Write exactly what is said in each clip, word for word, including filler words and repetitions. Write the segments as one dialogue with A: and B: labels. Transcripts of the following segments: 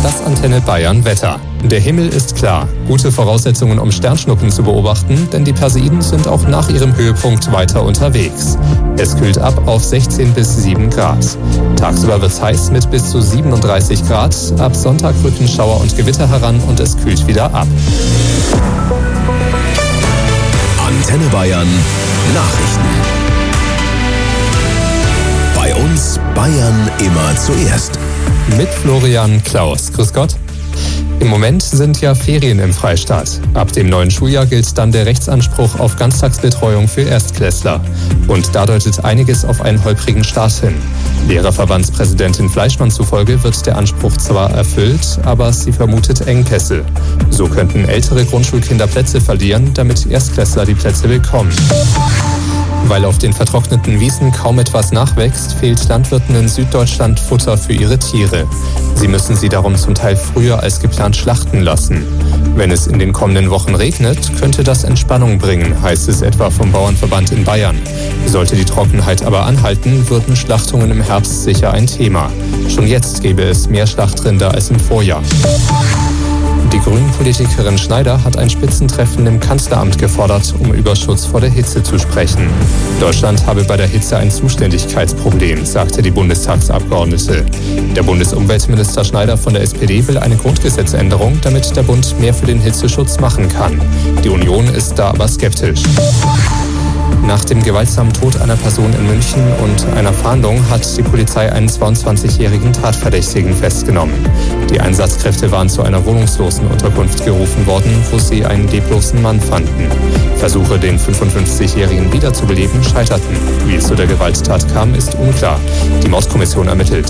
A: Das Antenne Bayern Wetter. Der Himmel ist klar. Gute Voraussetzungen, um Sternschnuppen zu beobachten, denn die Perseiden sind auch nach ihrem Höhepunkt weiter unterwegs. Es kühlt ab auf sechzehn bis sieben Grad. Tagsüber wird es heiß mit bis zu siebenunddreißig Grad. Ab Sonntag rücken Schauer und Gewitter heran und es kühlt wieder ab.
B: Antenne Bayern Nachrichten. Bei uns Bayern immer zuerst.
A: Mit Florian Klaus. Grüß Gott. Im Moment sind ja Ferien im Freistaat. Ab dem neuen Schuljahr gilt dann der Rechtsanspruch auf Ganztagsbetreuung für Erstklässler. Und da deutet einiges auf einen holprigen Start hin. Lehrerverbandspräsidentin Fleischmann zufolge wird der Anspruch zwar erfüllt, aber sie vermutet Engpässe. So könnten ältere Grundschulkinder Plätze verlieren, damit Erstklässler die Plätze bekommen. Weil auf den vertrockneten Wiesen kaum etwas nachwächst, fehlt Landwirten in Süddeutschland Futter für ihre Tiere. Sie müssen sie darum zum Teil früher als geplant schlachten lassen. Wenn es in den kommenden Wochen regnet, könnte das Entspannung bringen, heißt es etwa vom Bauernverband in Bayern. Sollte die Trockenheit aber anhalten, würden Schlachtungen im Herbst sicher ein Thema. Schon jetzt gäbe es mehr Schlachtrinder als im Vorjahr. Die Grünen-Politikerin Schneider hat ein Spitzentreffen im Kanzleramt gefordert, um über Schutz vor der Hitze zu sprechen. Deutschland habe bei der Hitze ein Zuständigkeitsproblem, sagte die Bundestagsabgeordnete. Der Bundesumweltminister Schneider von der S P D will eine Grundgesetzänderung, damit der Bund mehr für den Hitzeschutz machen kann. Die Union ist da aber skeptisch. Nach dem gewaltsamen Tod einer Person in München und einer Fahndung hat die Polizei einen zweiundzwanzigjährigen Tatverdächtigen festgenommen. Die Einsatzkräfte waren zu einer Wohnungslosenunterkunft gerufen worden, wo sie einen leblosen Mann fanden. Versuche, den fünfundfünfzigjährigen wiederzubeleben, scheiterten. Wie es zu der Gewalttat kam, ist unklar. Die Mordkommission ermittelt.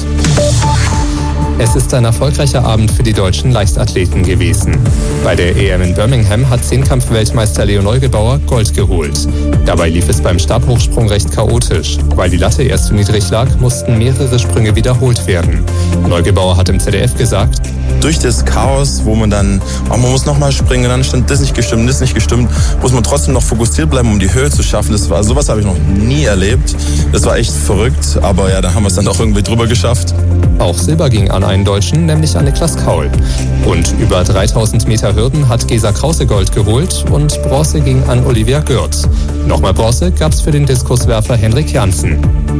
A: Es ist ein erfolgreicher Abend für die deutschen Leichtathleten gewesen. Bei der E M in Birmingham hat Zehnkampf-Weltmeister Leo Neugebauer Gold geholt. Dabei lief es beim Stabhochsprung recht chaotisch. Weil die Latte erst zu niedrig lag, mussten mehrere Sprünge wiederholt werden. Neugebauer hat im Z D F gesagt:
C: Durch das Chaos, wo man dann, oh, man muss nochmal springen, dann stand das nicht gestimmt, das nicht gestimmt, muss man trotzdem noch fokussiert bleiben, um die Höhe zu schaffen. Das war, sowas habe ich noch nie erlebt. Das war echt verrückt, aber ja, da haben wir es dann doch irgendwie drüber geschafft.
A: Auch Silber ging an einen Deutschen, nämlich an Niklas Kaul. Und über dreitausend Meter Hürden hat Gesa Krause Gold geholt und Bronze ging an Olivia Gürt. Nochmal Bronze gab's für den Diskuswerfer Henrik Janssen.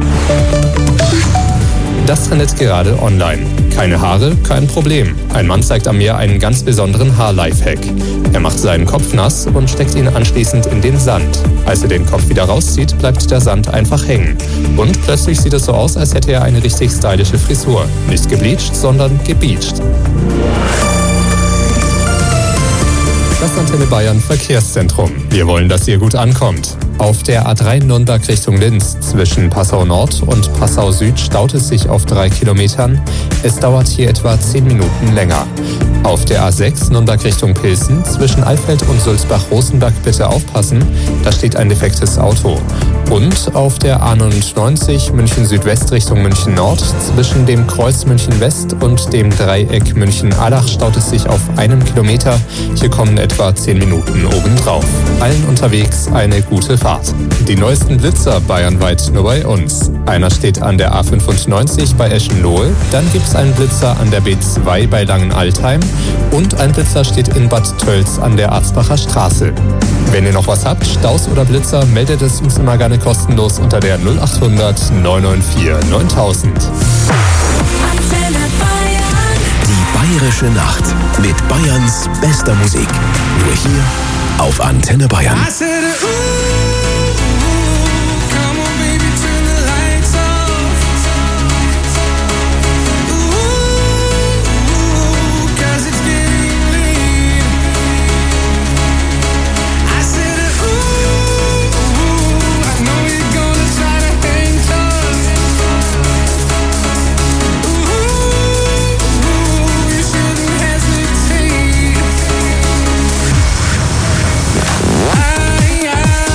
A: Das trendet gerade online. Keine Haare, kein Problem. Ein Mann zeigt am Meer einen ganz besonderen Haar-Lifehack. Er macht seinen Kopf nass und steckt ihn anschließend in den Sand. Als er den Kopf wieder rauszieht, bleibt der Sand einfach hängen. Und plötzlich sieht es so aus, als hätte er eine richtig stylische Frisur. Nicht gebleacht, sondern gebeacht. Das Antenne Bayern Verkehrszentrum. Wir wollen, dass ihr gut ankommt. Auf der A drei Nürnberg Richtung Linz zwischen Passau Nord und Passau Süd staut es sich auf drei Kilometern. Es dauert hier etwa zehn Minuten länger. Auf der A sechs Nürnberg Richtung Pilsen zwischen Alfeld und Sulzbach-Rosenberg bitte aufpassen, da steht ein defektes Auto. Und auf der A neunundneunzig München Südwest Richtung München Nord zwischen dem Kreuz München West und dem Dreieck München Allach staut es sich auf einem Kilometer. Hier kommen etwa zehn Minuten obendrauf. Allen unterwegs eine gute Fahrt. Die neuesten Blitzer bayernweit nur bei uns. Einer steht an der A fünfundneunzig bei Eschenlohe, dann gibt es einen Blitzer an der B zwei bei Langenaltheim und ein Blitzer steht in Bad Tölz an der Arzbacher Straße. Wenn ihr noch was habt, Staus oder Blitzer, meldet es uns immer gerne kostenlos unter der null acht hundert neun neun vier neuntausend.
B: Die bayerische Nacht mit Bayerns bester Musik. Nur hier auf Antenne Bayern.
D: I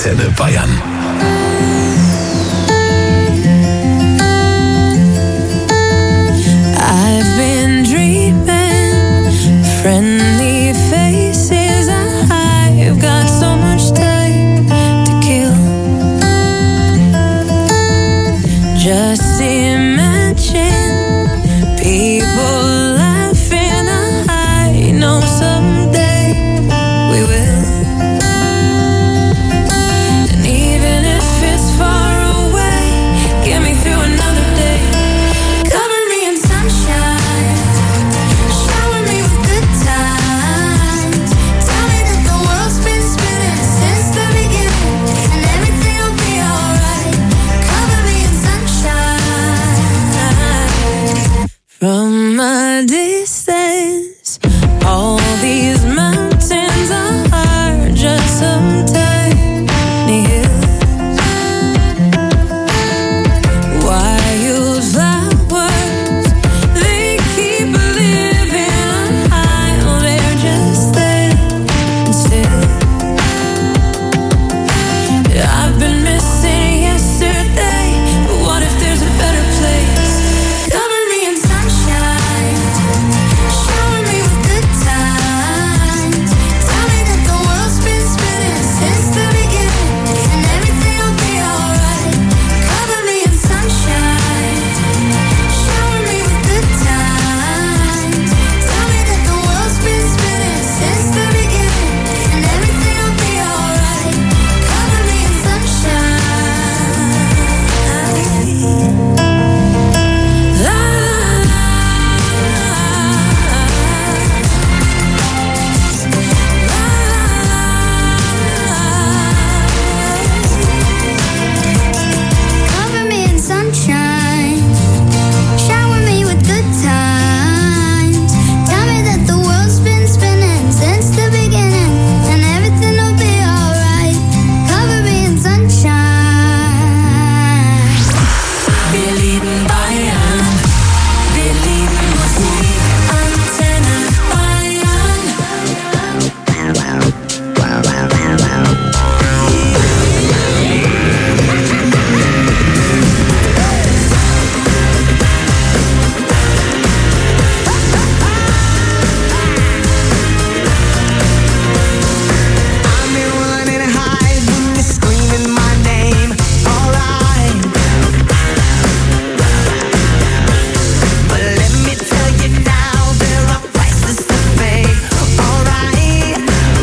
B: Antenne Bayern.
D: I've been dreaming, friendly faces. I've got so much time to kill. Just imagine people laughing. I know someday we will. And even if it's far away, get me through another day. Cover me in sunshine, shower me with good times. Tell me that the world's been spinning since the beginning, and everything will be alright. Cover me in sunshine. From a distance, all these mountains are just some tiny hills. Wildflowers, they keep living on high. Oh, they're just there and still. I've been missing yesterday, but what if there's a better place? Cover me in sunshine, shower me with good times. Tell me that the world's been spinning since the beginning, and everything will be alright. Cover me in sunshine, shower me with good times. Tell me that the world's been spinning since the beginning, and everything will be alright. Cover me in sunshine. La Cover me in sunshine, shower me with good times. Tell me that the world's been spinning since the beginning, and everything will be alright. Cover me in sunshine. Wir lieben Bayern, wir lieben Musik, Antenne Bayern.
E: I've been running high when you're screaming my name. Alright, but let me tell you now, there are prices to pay. Alright,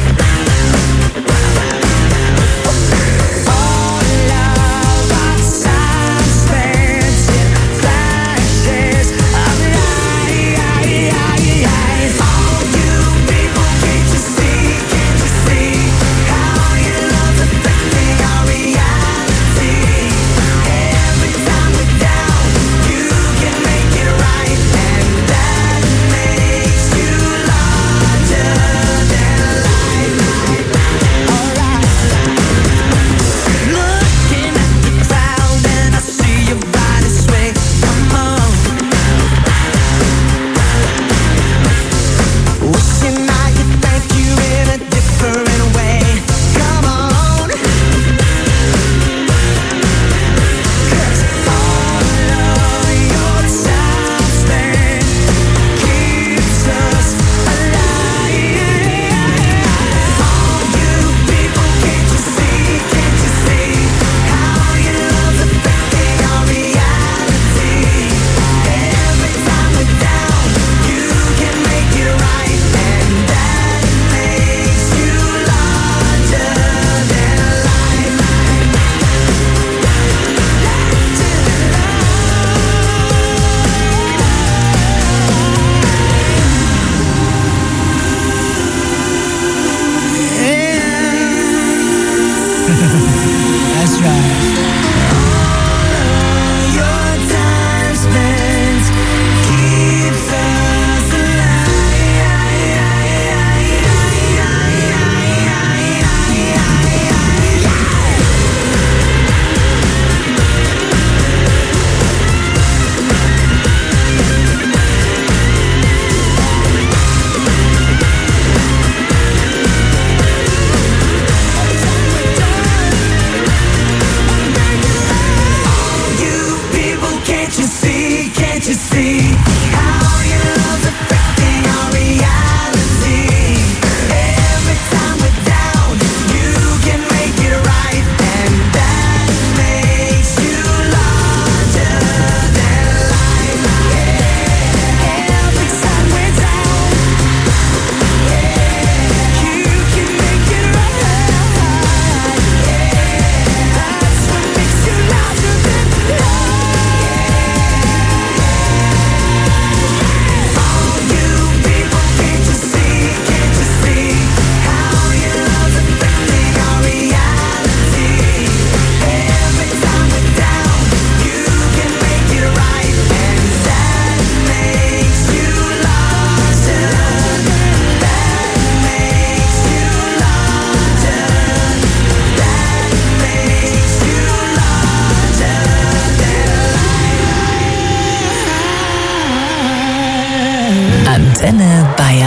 E: all of our time spent in flashes of light. All you people, can't you see, can't you see how your love's affecting our reality? Every time we're down, you can make it right, and that makes you larger than life. Alright, looking at the crowd and I see your body sway. Come on, wishing I could thank you in a different way. Come on, 'cause all of your time spent keeps us alive. All you people, can't you see, can't you see how your love's affecting our reality? Every time we're down, you can make it right, and that makes you larger than life. That's right. Your time spent keeps us alive.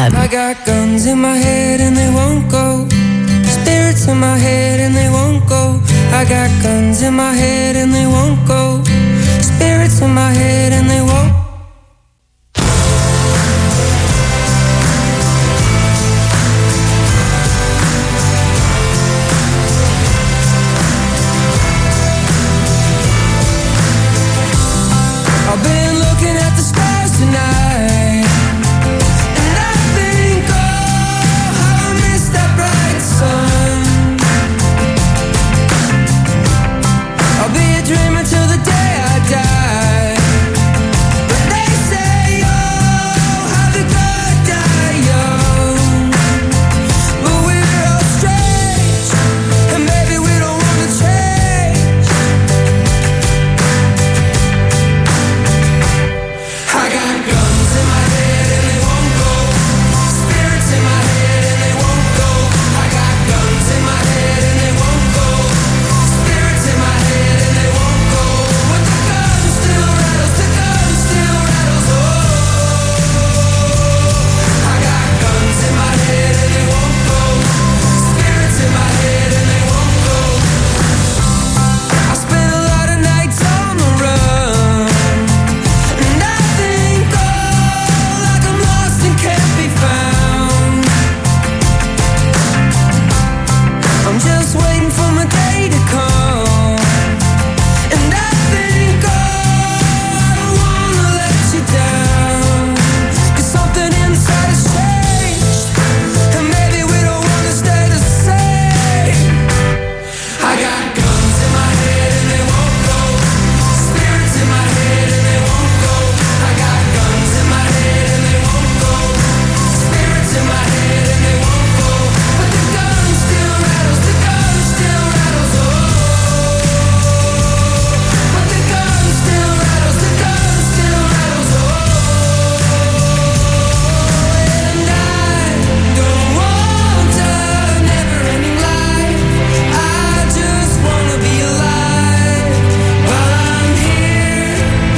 F: M.
G: I got guns in my head and they won't go. Spirits in my head and they won't go. I got guns in my head and they won't go. Spirits in my head and they won't. I've been looking at the stars tonight, and I think, oh, how I missed that bright sun. I'll be a dreamer till the day I die, but they say, oh, how the good die young. But we're all strange, and maybe we don't wanna change. I got guns in my head and they won't go. Spirits in my head and they won't go. I got guns in my head and they won't go. Spirits in my head and they won't go. But the gun still rattles, the gun still rattles. Oh, I got guns in my head and they won't go. Spirits in my head and they won't go. I spent a lot of nights on the run, and I think, oh, like I'm lost and can't be found. I'm just waiting for my day to come, and I think, oh, I don't wanna let you down, 'cause something inside has changed, and maybe we don't wanna stay the same. I got guns in my head and they won't go. Spirits in my head and they won't go. I got guns in my head and they won't go. Spirits in my head and they won't go. But the gun still rattles, the gun still rattles. Oh, but the gun still rattles, the gun still rattles. Oh, and I don't want a never-ending life. I just wanna be alive while I'm here.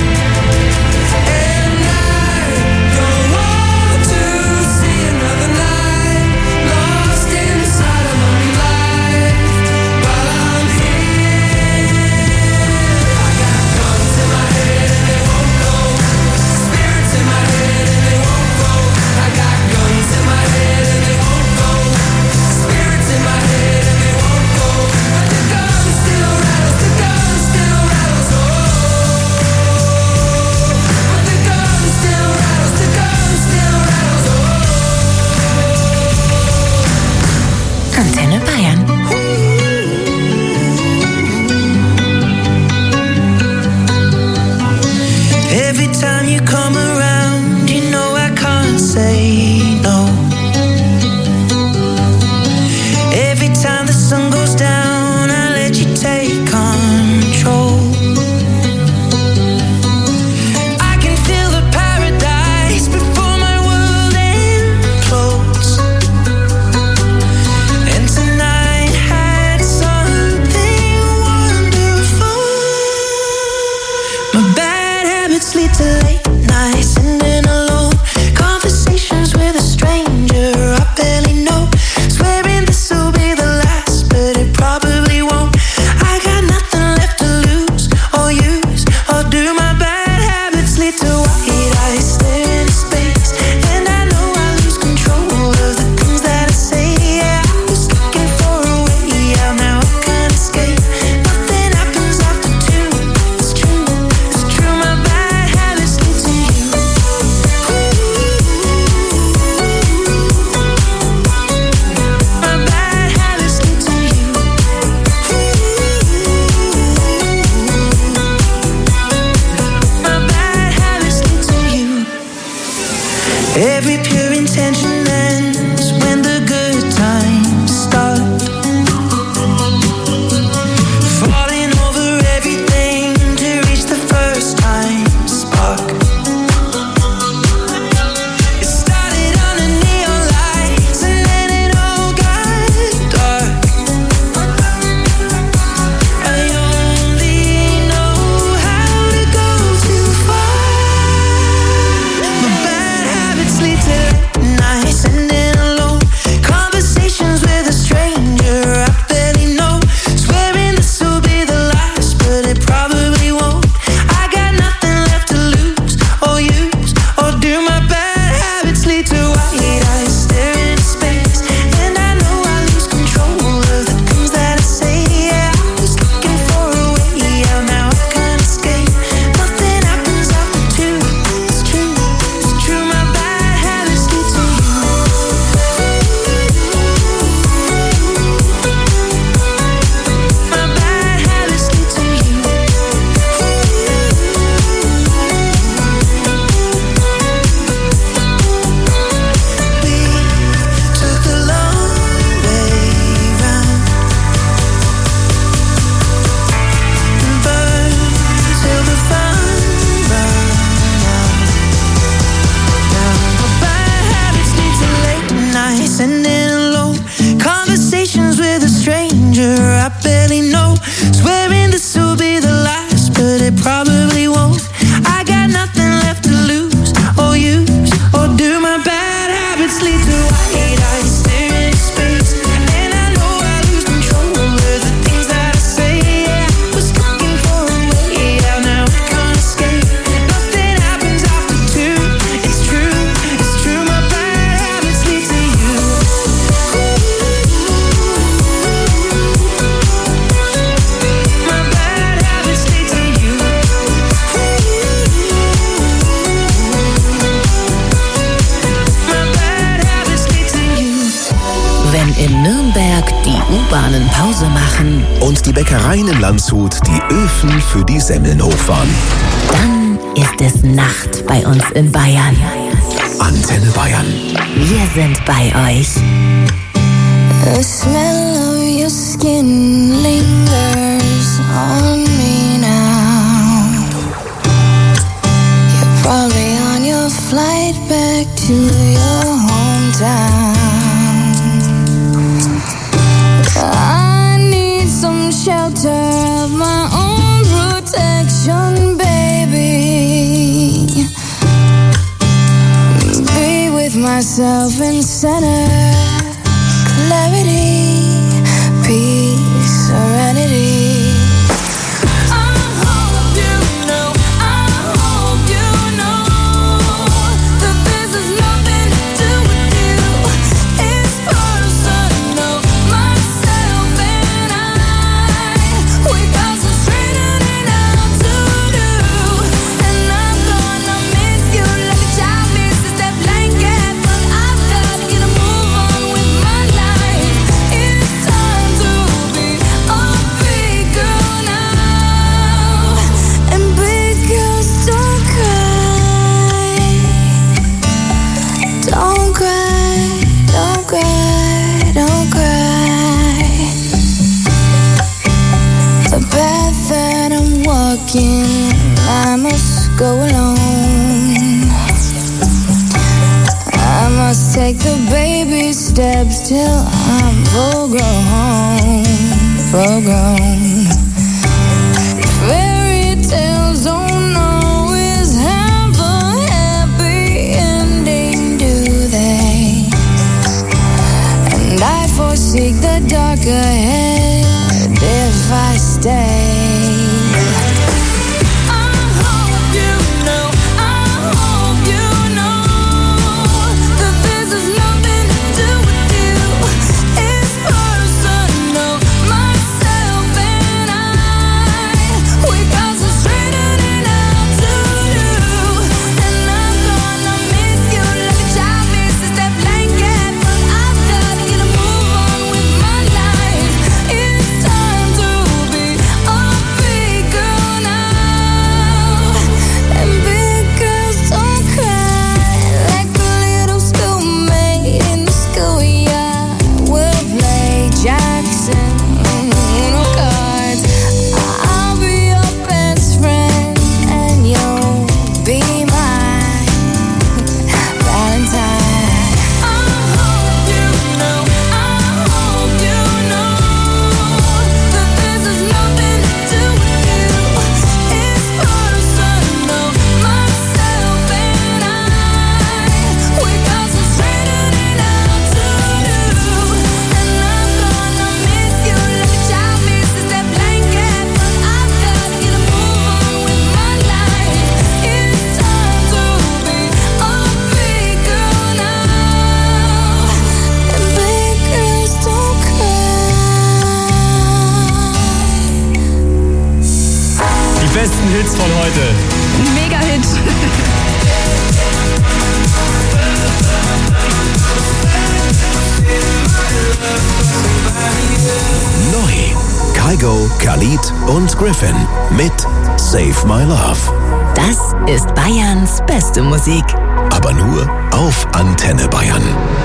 G: And I don't want to see another night lost inside a lonely life while I'm here. I got guns in my head and they won't go. Spirits in my head and they won't go. I got guns in my head and they won't go. Spirits in my head and they won't go. But the gun still rattles, the gun still rattles. Oh, but the gun still rattles, the gun still rattles. Oh.
F: Antenne Bayern.
E: Every time you come around, you know I can't say no. Every time the sun goes down, I let you take control. I can feel the paradise before my world implodes. And tonight had something wonderful. My bad habits lead to late night
F: in Nürnberg die U-Bahnen Pause machen,
B: Und die Bäckereien in Landshut die Öfen für die Semmeln hochfahren.
F: dann ist es Nacht bei uns in Bayern.
B: Antenne Bayern.
F: Wir sind bei euch.
D: The smell of your skin lingers on me now. You're probably on your flight back to your hometown. I need some shelter of my own protection, baby. Be with myself in center. Clarity, peace, serenity. I hope you know, I hope you know that this has nothing to do with you. It's personal, myself and I. We got some straightening out to do, and I'm gonna miss you like a child misses that blanket. But I've got to get a move on with my life. It's time to be a big girl now. And big girls don't cry. Don't cry, don't cry, don't cry. The path that I'm walking, I must go alone. I must take the baby steps till I'm full grown, full grown. Fairy tales don't always have a happy ending, do they? And I foresee the dark ahead if I stay. I hope you know, I hope you know that this has nothing to do with you. It's personal, myself and I. We got some straightening out to do, and I'm gonna miss you like a child misses that blanket. But I've got to get a move on with my life. It's time to be a big girl now. And big girls don't cry like a little schoolmate in the schoolyard. We'll play Jackson Uno cards. I'll be your best friend and you'll be my Valentine. I hope you know, I hope you know that this has nothing to do with you. It's personal, myself and I. We got some straightening out to do, and I'm gonna miss you like a child misses that blanket. But I've got to get a move on with my life. It's time to be a big girl now. And big girls don't cry.
H: Die besten Hits von heute.
I: Mega-Hit.
B: Neu. Kygo, Khalid und Griffin mit Save My Love.
F: Das ist Bayerns beste Musik.
B: Aber nur auf Antenne Bayern.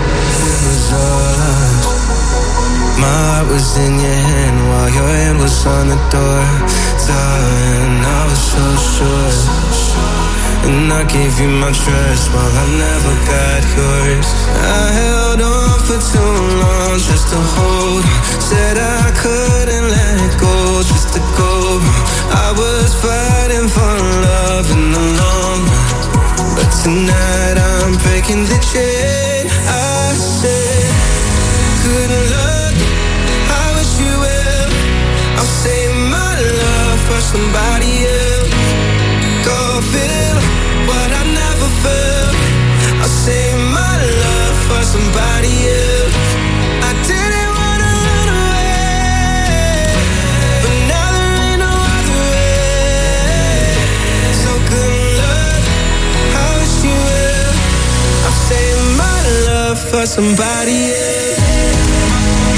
G: My heart was in your hand while your hand was on the door. Darling, I was so sure. And I gave you my trust while I never got yours. I held on for too long just to hold on. Said I couldn't let go just to go. I was fighting for love in the long run. But tonight I'm breaking the chain. I said, good luck, I wish you well. I'll save my love for somebody else. Go feel what I never felt. I'll save my love for somebody else. I didn't wanna run away, but now there ain't no other way. So good luck, I wish you well. I'll save my love for somebody else.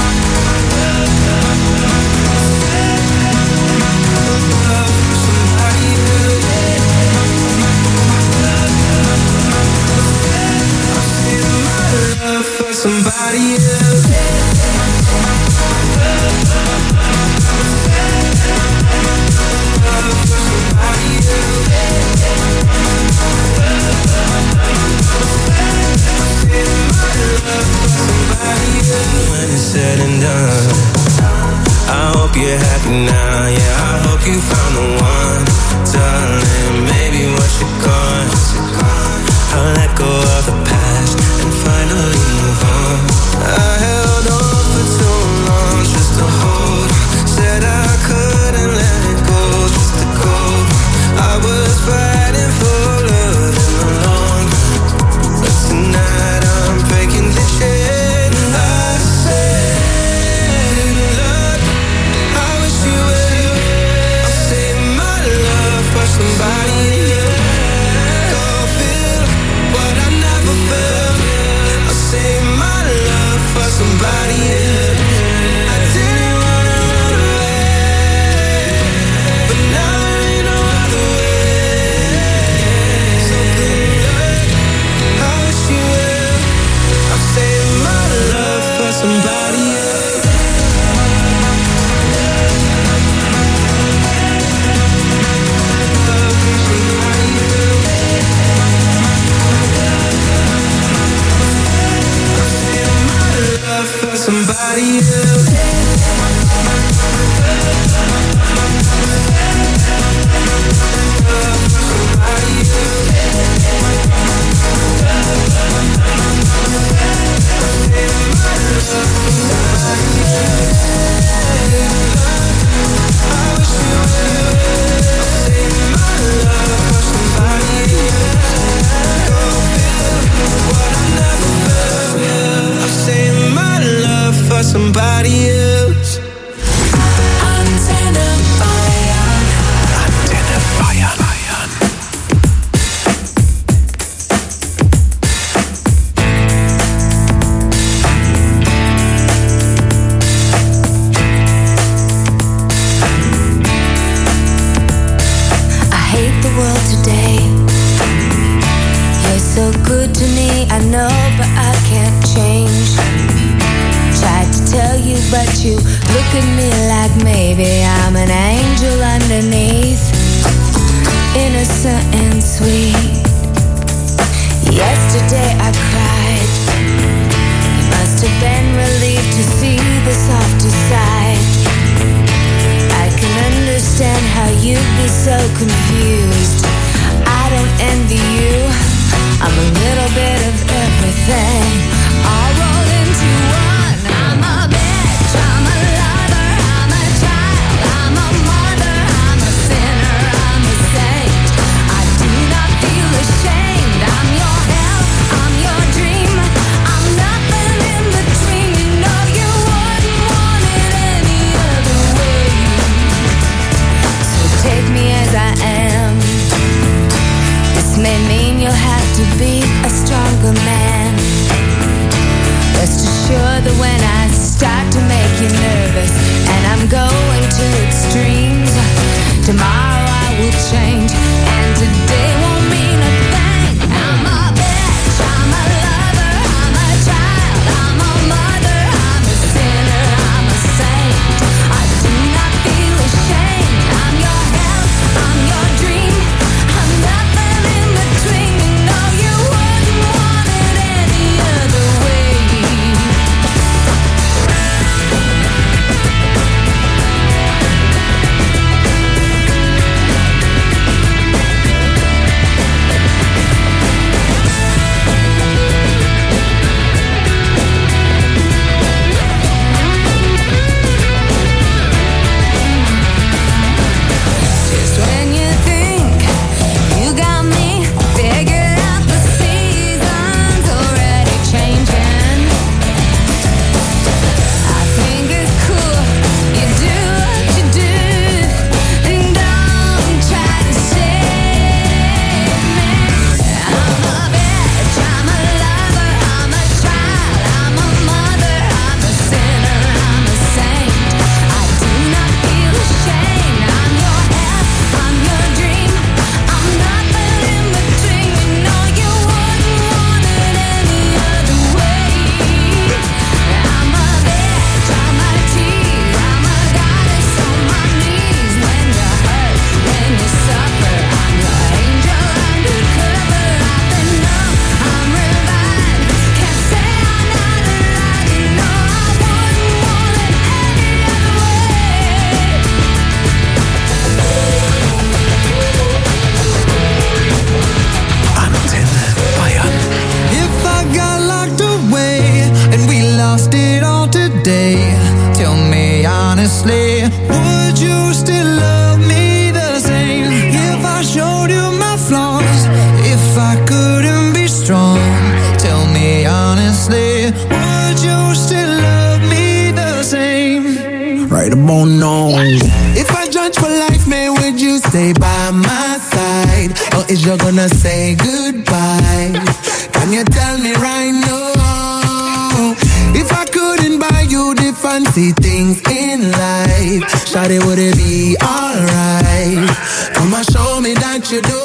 G: done. I hope you're happy now, yeah, I hope you found the one. Darling, maybe once you're gone, I'll let go of the past and finally move on. I held on for too long just to hold. Said I couldn't let it go just to go. I was fighting for love in the long run, but tonight I'm breaking the chain. I said, look, I wish you would. I'll save my love for somebody else. Go feel what I never felt. I'll save my love for somebody else. I didn't wanna run away, but now there ain't no other way. So good luck, I wish you would. I'll save my love for somebody else. Love for somebody else. Somebody else. Antenne Bayern.
B: Antenne Bayern. Bayern.
D: I hate the world today. You're so good to me, I know, but I can't change. Tried to tell you, but you look at me like maybe I'm an angel underneath, innocent and sweet. Yesterday I cried. You must have been relieved to see the softer side. I can understand how you'd be so confused. I don't envy you. I'm a little bit of everything, all rolled into one. I'm a bitch, I'm a lover, I'm a child, I'm a mother, I'm a sinner, I'm a saint. I do not feel ashamed. I'm your hell, I'm your dream. I'm nothing in between. You know you wouldn't want it any other way. So take me as I am. This may mean you'll have to be a stronger man. Rest assured that when I start to make you nervous and I'm going to extremes, tomorrow I will change and today won't mean a thing. I'm a bitch, I'm a lover, I'm a child, I'm a mother, I'm a sinner, I'm a saint. I do not feel ashamed. I'm your hell, I'm your dream. I'm nothing in between. You know you wouldn't want it any other way.
G: honestly, would you still love me the same if I showed you my flaws? If I couldn't be strong, tell me honestly, would you still love me the same? Right about now. If I judge for life, man, would you stay by my side? Or is you gonna say goodbye? Can you tell me right now? If I couldn't buy you the fancy things in life, shawty, would it be alright? Come on, show me that you do.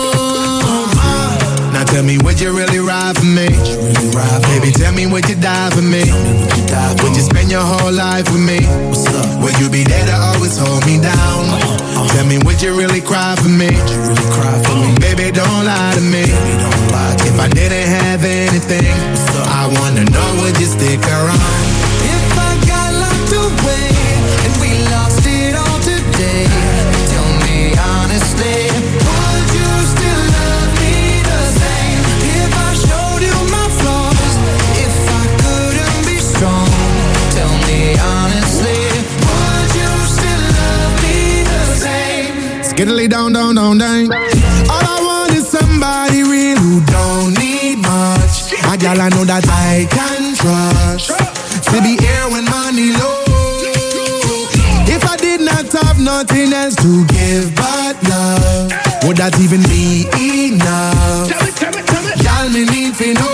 G: Now tell me, would you really ride for me? Baby, tell me, would you die for me? Would you spend your whole life with me? Would you be there to always hold me down? Tell me, would you really cry for me? Baby, don't lie to me. If I didn't have anything, I wanna know, would you stick around? If I got locked away and we lost it all today, tell me honestly, would you still love me the same if I showed you my flaws? If I couldn't be strong, tell me honestly, would you still love me the same? Skiddly down, down, down, down. All I want is somebody real who don't need much. A girl I know that I can trust, to be here when money low. If I did not have nothing else to give but love, would that even be enough? Y'all me need to know.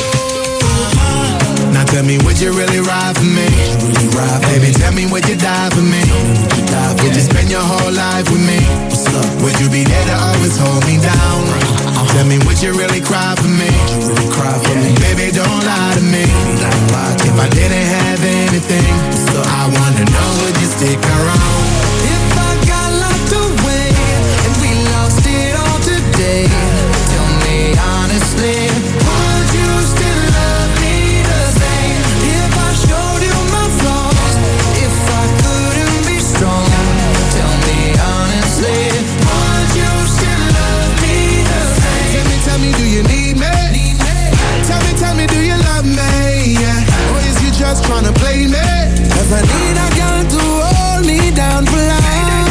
G: Now tell me, would you really ride for me? Baby, tell me, would you die for me? Would you spend your whole life with me? Would you be there to always hold me down? Tell me, would you really cry for me? Baby, don't lie to me. If I didn't have anything, I wanna know, would you stick around? If I got locked away and we lost it all today, tell me honestly, would you still love me the same if I showed you my flaws? If I couldn't be strong, tell me honestly, would you still love me the same? Tell me, tell me, do you need me? Tell me, tell me, do you love me? Yeah. Or is you just tryna play me? Cause I need a girl to hold me down for life.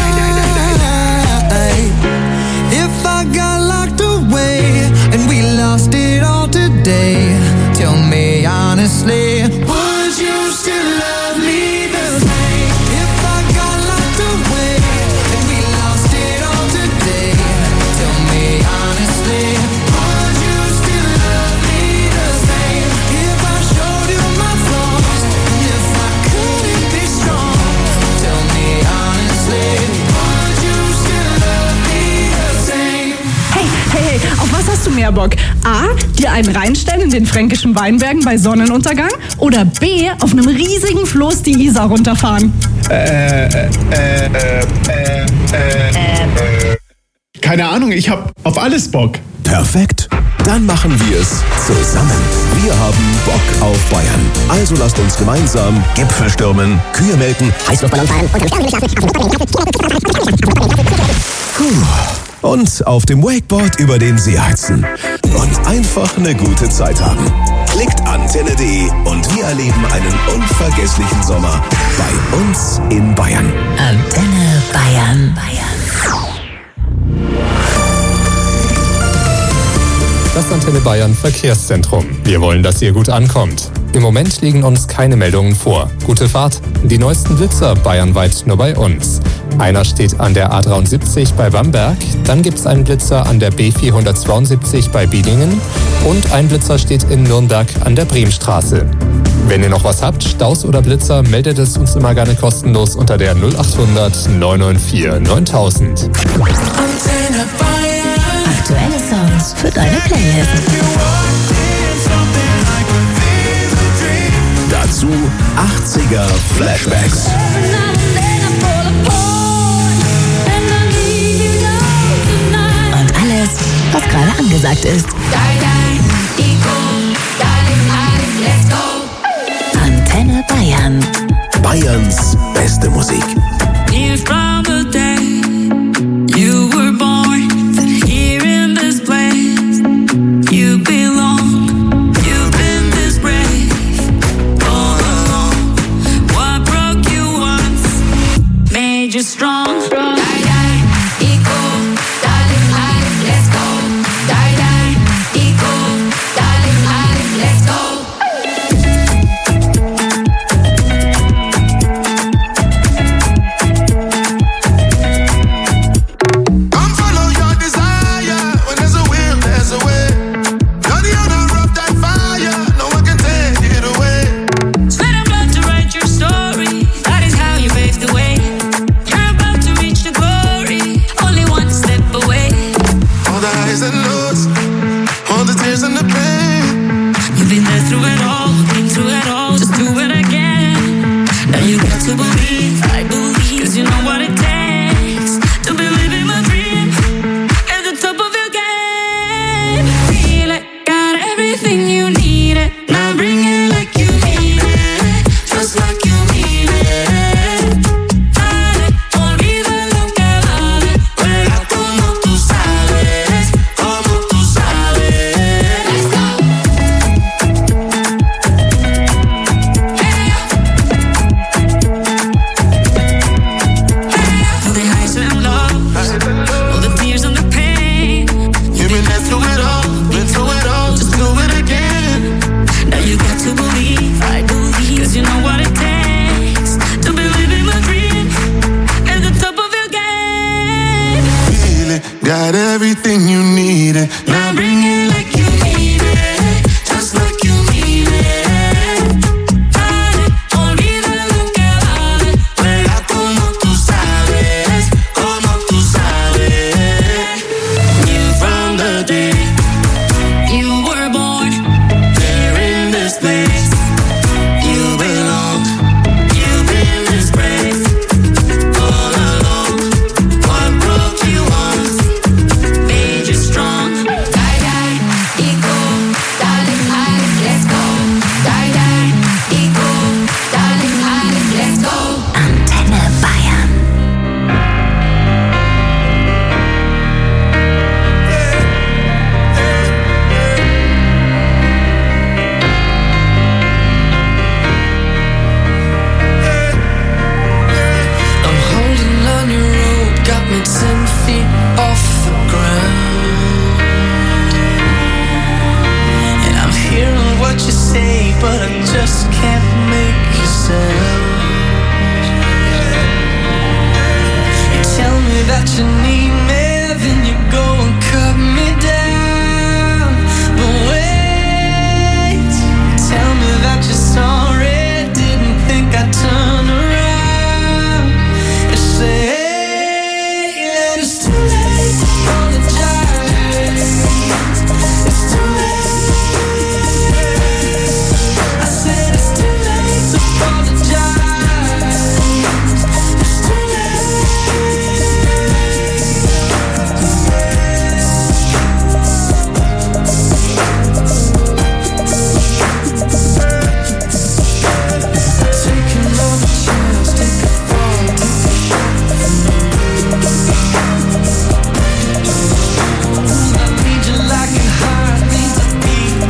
G: If I got locked away and we lost it all today, tell me honestly, would you still love me the same? If I got locked away and we lost it all today, tell me honestly, would you still love me the same if I showed you my flaws? If I couldn't be strong, tell me honestly, would you still love me the same?
H: Hey, hey, hey, auf was hast du mehr Bock? A, dir einen reinstellen in den fränkischen Weinbergen bei Sonnenuntergang? Oder B, auf einem riesigen Floß die Isar runterfahren?
I: Äh, äh, äh, äh, äh, äh, keine Ahnung, ich hab auf alles Bock.
B: Perfekt. Dann machen wir es zusammen. Wir haben Bock auf Bayern. Also lasst uns gemeinsam Gipfel stürmen, Kühe melken, Heißluftballon fahren Puh. Und auf dem Wakeboard über den See heizen. Und einfach eine gute Zeit haben. Klickt antenne punkt de und wir erleben einen unvergesslichen Sommer bei uns in Bayern.
F: Antenne Bayern. Bayern.
A: Das Antenne Bayern Verkehrszentrum. Wir wollen, dass ihr gut ankommt. Im Moment liegen uns keine Meldungen vor. Gute Fahrt. Die neuesten Blitzer bayernweit nur bei uns. Einer steht an der A dreiundsiebzig bei Bamberg, dann gibt es einen Blitzer an der B vierhundertzweiundsiebzig bei Bielingen und ein Blitzer steht in Nürnberg an der Bremstraße. Wenn ihr noch was habt, Staus oder Blitzer, meldet es uns immer gerne kostenlos unter der null achthundert neun neun vier neuntausend.
F: Aktuelle Songs für deine Playlist.
B: Dazu achtziger Flashbacks.
F: Und alles, was gerade angesagt ist. Antenne Bayern.
B: Bayerns beste Musik.
D: From the day you were born, here in this place, you belong. You've been this brave all along. What broke you once Now you got to believe, I believe, cause you know what it takes to be living my dream at the top of your game. Feel it, got everything you need it. Now bring it like you need it, just like you need it. Dale, olvida lo que vale, juega como tú sabes, como tú sabes. Let's go. All the highs and lows, all the tears and the pain. You've been there through it all, been through it all, just do it again. Now you got to believe, I believe, cause you know what it takes to be living my dream at the top of your game.
J: Feel it, got everything you needed.
D: Now bring it like you need it, just like you need it. Dale, olvida lo que vale, juega como tú sabes, como tú sabes. You from the day you were born, there in this place you belong. You've been this brave all along. What broke you once made you strong. Die, die, ego, darling, Alex, let's go. Die, die, ego, darling, Alex, let's go.
F: Antenne Bayern.
G: I'm holding on your rope, got me ten feet off the ground. And I'm hearing what you say, but I just can't make a sound. You tell me that you need me, then you go and cut me down. But wait, tell me that you're sorry, didn't think I'd turn around. You say that it's too late to apologize. It's too late. I said it's too late to apologize. It's too taking all the chance, take a fall, take a shot. I need you like a heart needs a beat.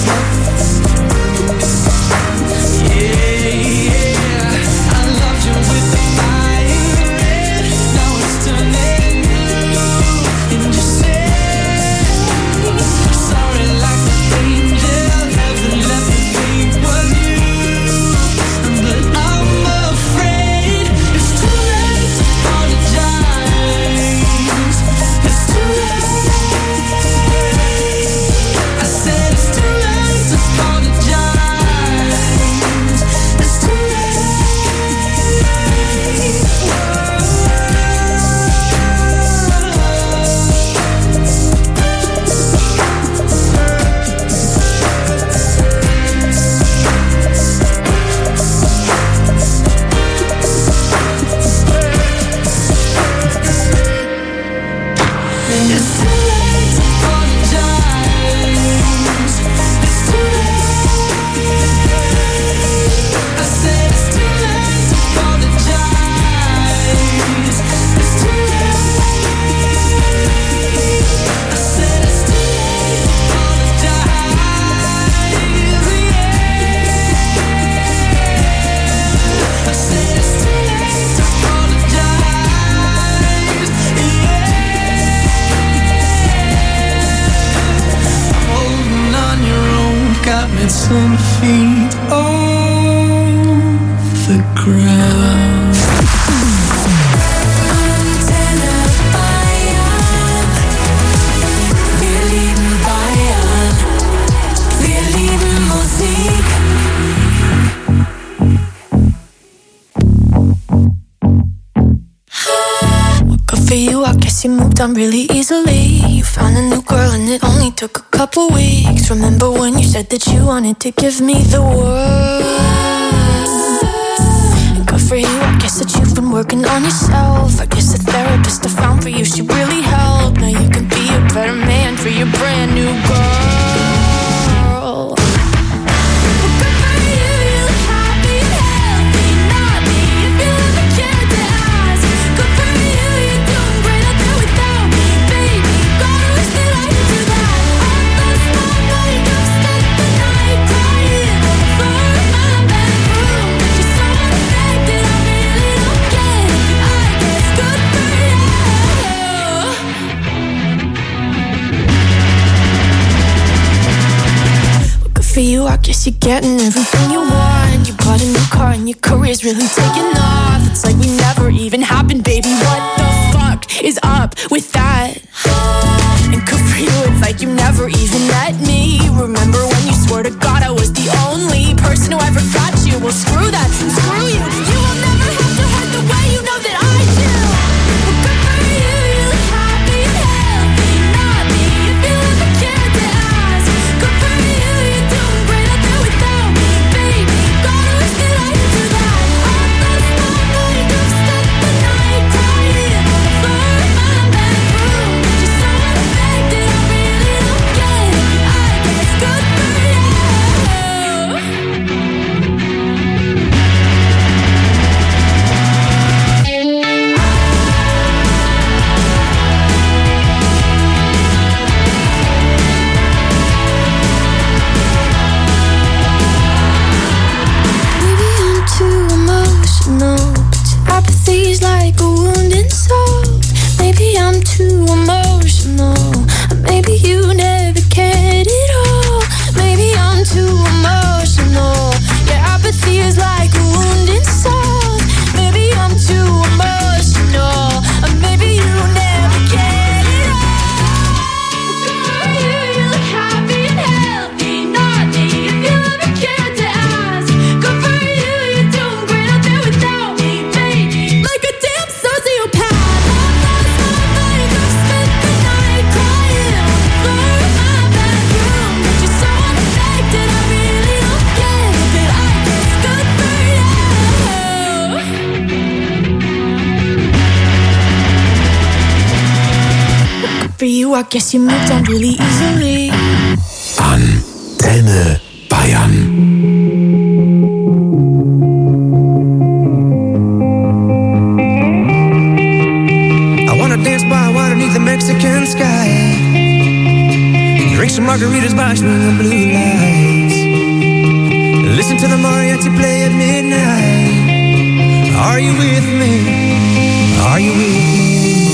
G: Yeah, yeah. I loved you with the fire red. Now it's turning blue. And you say sorry like an angel. Heaven let me think was you. But I'm afraid it's too late to apologize. It's too late. I said it's too late to apologize. It's too It's too late to apologize. It's too late. I said it's too late to apologize. It's too late. I said it's too late to apologize. Yeah. I said it's too late to apologize. Yeah. Holding on your own, got me ten feet off the ground.
D: Antenne Bayern. Wir lieben Bayern. Wir lieben Musik.
K: Good for you, I guess you moved on really easily. You found a new girl and it only took a couple weeks. Remember when you said that you wanted to give me the world? working on yourself. I guess the therapist I found for you should really help. Now you can be a better man for your brand new girl. For you, I guess you're getting everything you want. You bought a new car and your career's really taking off. It's like we never even happened, baby. What the fuck is up with that? And good for you, it's like you never even met me. Remember when you swore to God I was the only person who ever got you? Well, screw that, screw you. You will never have to hurt the way you know that I do. Well, good for you, you look happy and healthy. Not me, if you ever cared to ask. Good for you. Apathy's like a wounded soul. Maybe I'm too emotional. Maybe you never cared at all. Maybe I'm too emotional. Yeah, apathy is like a wounded soul. Maybe I'm too emotional. Maybe you never cared at all. You, you look happy and healthy. Not me, if you ever cared to ask. Good for you, you're doing great out there without me. Like a damn sociopath. I lost my mind. I've spent the night crying on the floor of my bedroom. But you're so unaffected, I really don't get it. I guess good for you. Good for you, I guess you moved on really easily.
B: Antenne Bayern.
G: Mexican sky, drink some margaritas by swinging blue lights, listen to the mariachi play at midnight. Are you with me? Are you with me?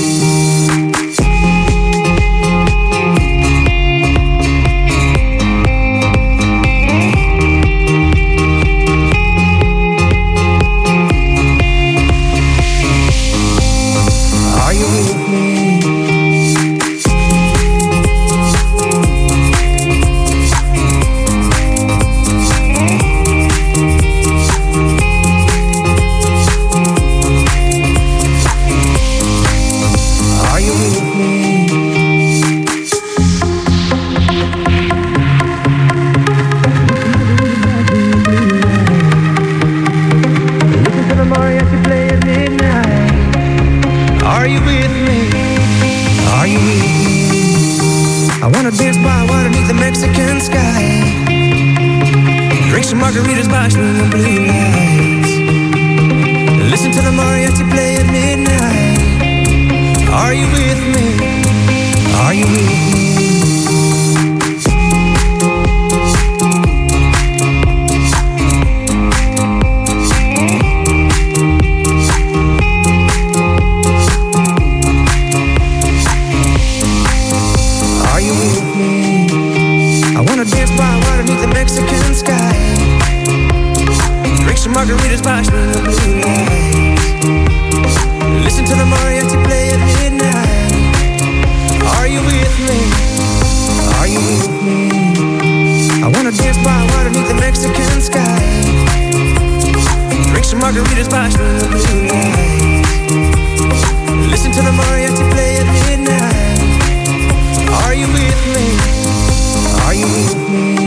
G: Margaritas by swinging blue lights, listen to the mariachi play at midnight. Are you with me? Are you with me? Are you with me? I wanna dance by water beneath the Mexican sky, drink some margaritas by swinging blue lights, listen to the mariachi play at midnight. Are you with me? Are you with me? I wanna dance by water beneath the Mexican sky, drink some margaritas by swinging blue lights, listen to the mariachi play at midnight. Are you with me? Are you with me?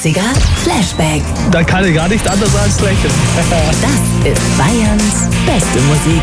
F: neunziger Flashback.
L: Da kann ich gar nicht anders als lächeln.
F: Das ist Bayerns beste Musik.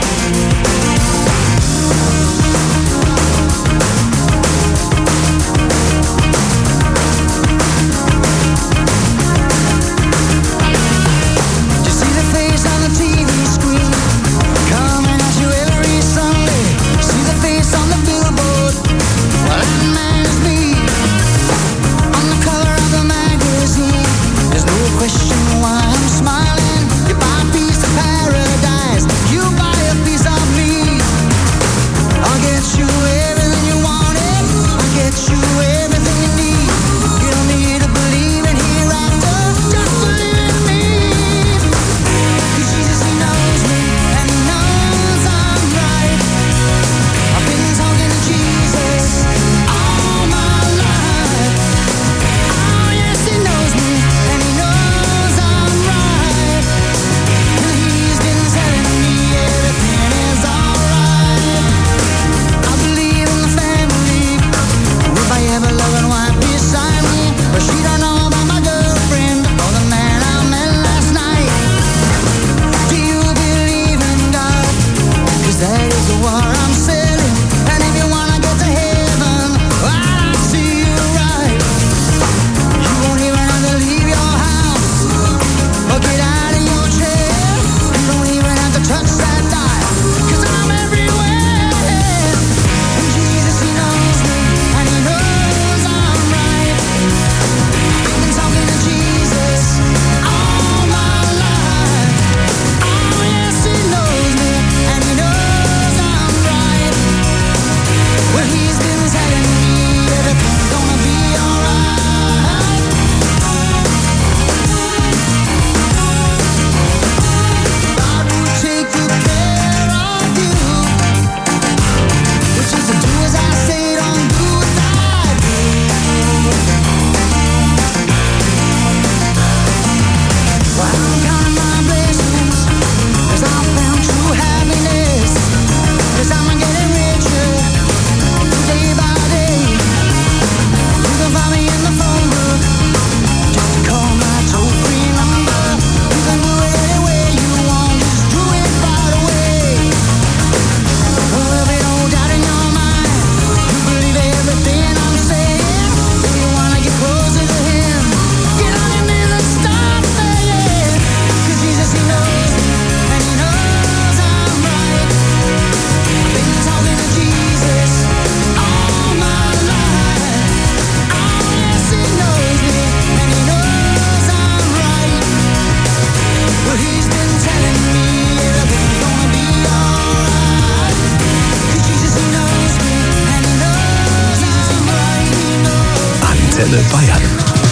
B: Antenne Bayern.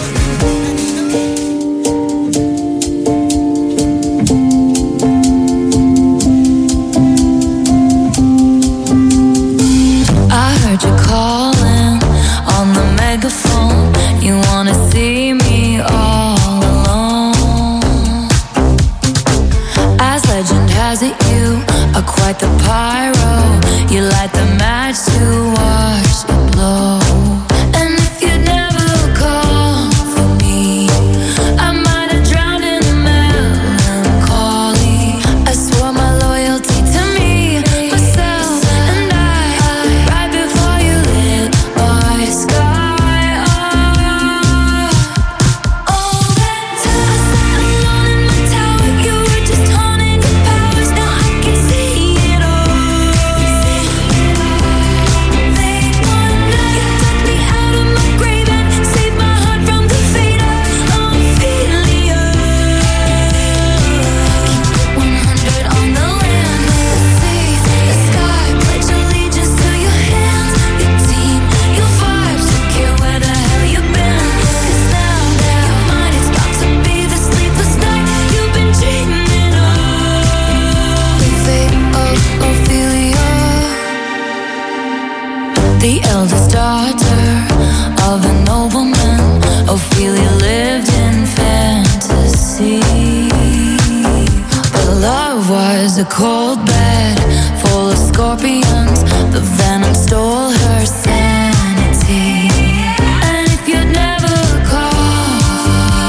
K: I heard you calling on the megaphone. You wanna see me all alone. As legend has it, you are quite the pyro. You light the match to watch it blow. And if you'd never call for me, I might have drowned in the melancholy. I swore my loyalty to me, myself, and I. Right before you lit my sky up. All that time I sat alone in my tower. You were just haunting your powers. Now I can see it all. Late one night, you took me out of my grave and saved my heart from the fate of Ophelia. Keep one hundred on the land, the sea, the sky. Pledge allegiance to your hands, your team, your vibes. Don't care where the hell you've been. 'Cause now that your mind is about to be the sleepless night you've been dreaming of. The fate of Ophelia, the eldest daughter of a nobleman. Ophelia lived in fantasy, but love was a cold bed full of scorpions. The venom stole her sanity. And if you'd never call for me,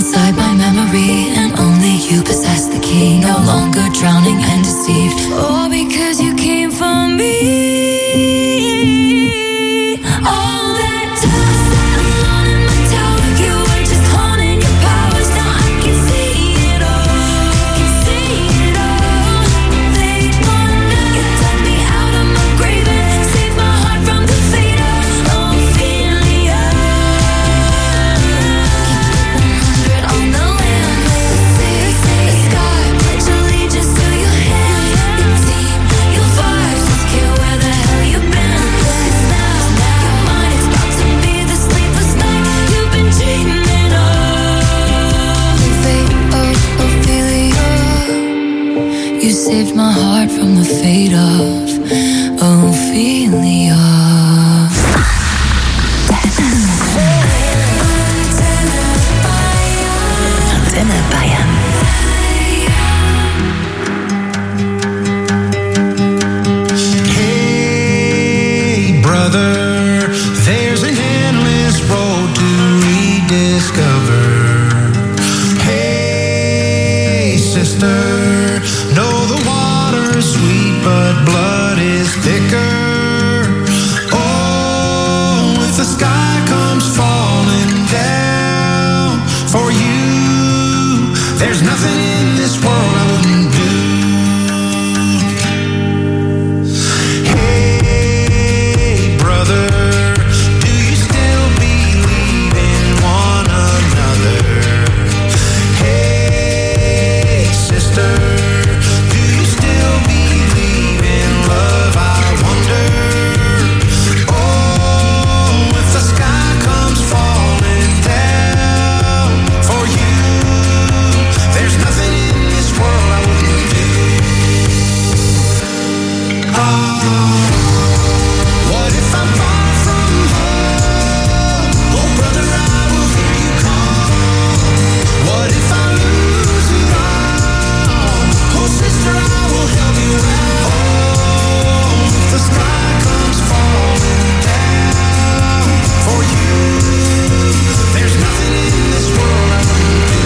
D: inside my memory, and only you possess the key. No longer drowning and deceived, all because you came for me. All that time sat alone in my tower, you were just haunting your powers. Now I can see it all, can see it all. Late one night, you dug me out of my grave and saved my heart from the fate of Ophelia. Keep it one hundred on the land, the sky, pledge allegiance to your hand. Your team, your vibes, just care where the hell you've been. 'Cause now, your mind is about to be the sleepless night you've been dreaming of. Fate of Ophelia, you saved my heart from the fate of Ophelia.
F: Antenne Bayern.
M: Hey, brother, there's an endless road to rediscover. Hey, sister, know the water's sweet, but blood is thicker. Oh, if the sky comes falling down for you, there's nothing in this world I wouldn't do. Hey, brother, do you still believe in one another? Hey, sister, do you still believe in love? I wonder. Oh, if the sky comes falling down for you, there's nothing in this world I wouldn't do. Oh, what if I'm far from home? Oh, brother, I will hear you call. What if I lose it all? Oh, sister, I will help you out. Oh, if the sky comes falling down for you, there's nothing in this world I wouldn't do.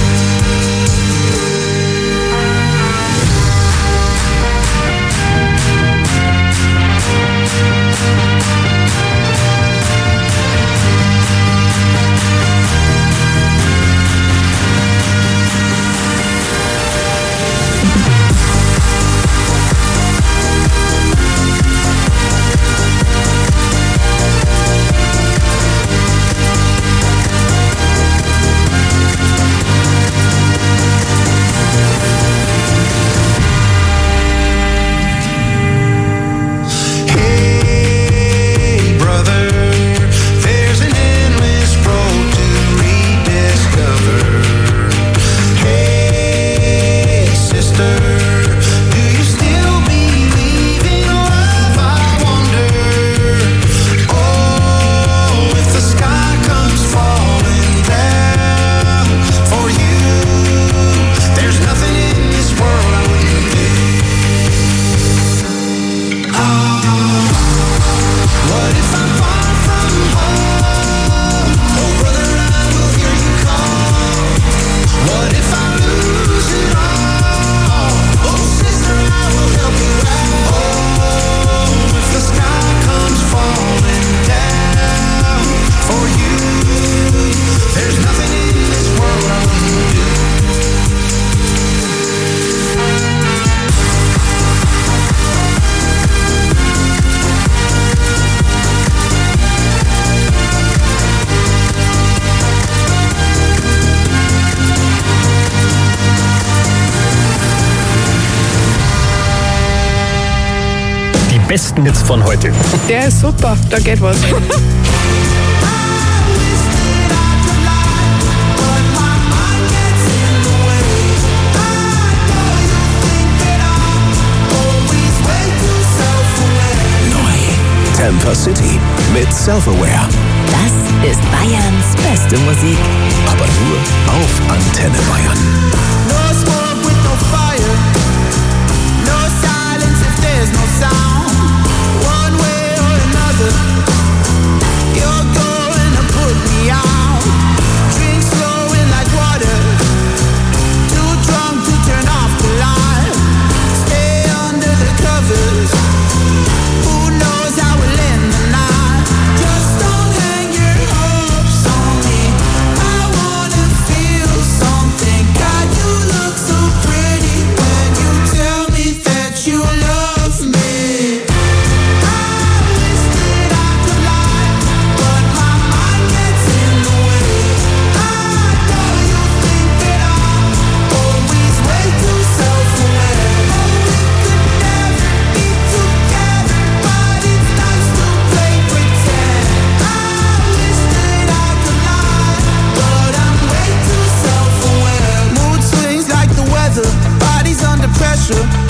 M: Hey, brother, there's an endless road to rediscover. Hey, sister, do you still believe in love? I wonder. Oh, if the sky comes falling down for you, there's nothing in this world I wouldn't do. Oh, what if I'm far from home? Oh, brother, I will hear you call. What if I lose it all? Oh, sister, I will help you out. Oh, if the sky comes falling down for you, there's nothing in this world I wouldn't do.
L: Die besten Hits von heute.
N: Der ist super, da geht was.
B: Tampa City mit Self-Aware.
F: Das ist Bayerns beste Musik.
B: Aber nur auf Antenne Bayern.
E: No smoke with no fire. No silence if there's no sound. One way or another, you're going to put me out. Drinks flowing like water.
N: so.